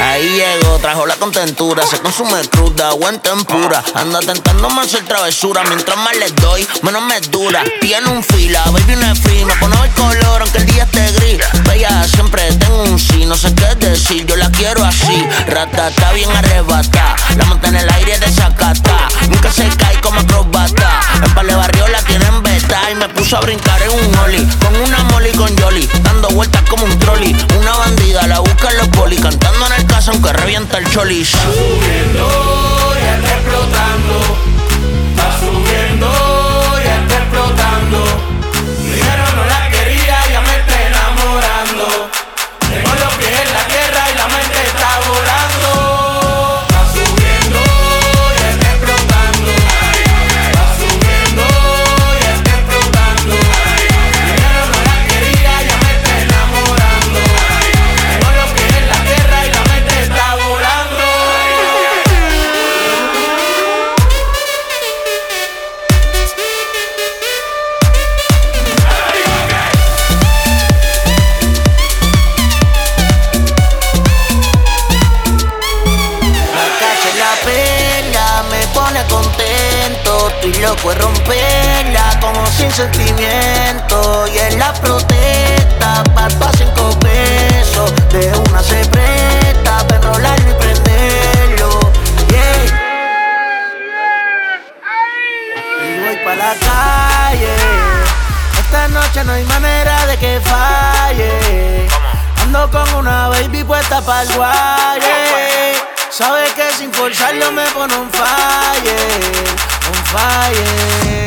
Ahí llegó, trajo la contentura, se consume cruda o en tempura. Anda tentándome hacer travesura, mientras más les doy, menos me dura. Tiene un fila, baby no es free, me pone el color aunque el día esté gris. Bella, siempre tengo un sí, no sé qué decir, yo la quiero así. Ratata bien arrebata, la monta en el aire de sacata. Nunca se cae como acrobata, en par de barrio la tienen beta. Y me puso a brincar en un ollie, con una molly con Yoli, dando vueltas como un trolley. Una bandida, la buscan los polis, cantando en el caso aunque revienta el choli. Está subiendo, ya está explotando. Está subiendo, ya está explotando. Primero no la quería, ya me está enamorando. Tengo los pies en la tierra y la mente está volando. Está subiendo, ya está explotando. Está subiendo, ya está explotando. Primero no la quería, ya me está enamorando. Tengo los pies en la tierra y la mente está volando. La pena me pone contento, estoy loco de romperla como sin sentimiento. Y en la protesta, pato a 5 pesos, de una se presta, pa' enrolarlo y prenderlo. Yeah. Y voy pa' la calle, esta noche no hay manera de que falle. Ando con una baby puesta pa'l guaye. Sabe que sin forzarlo me pone on fire, on fire.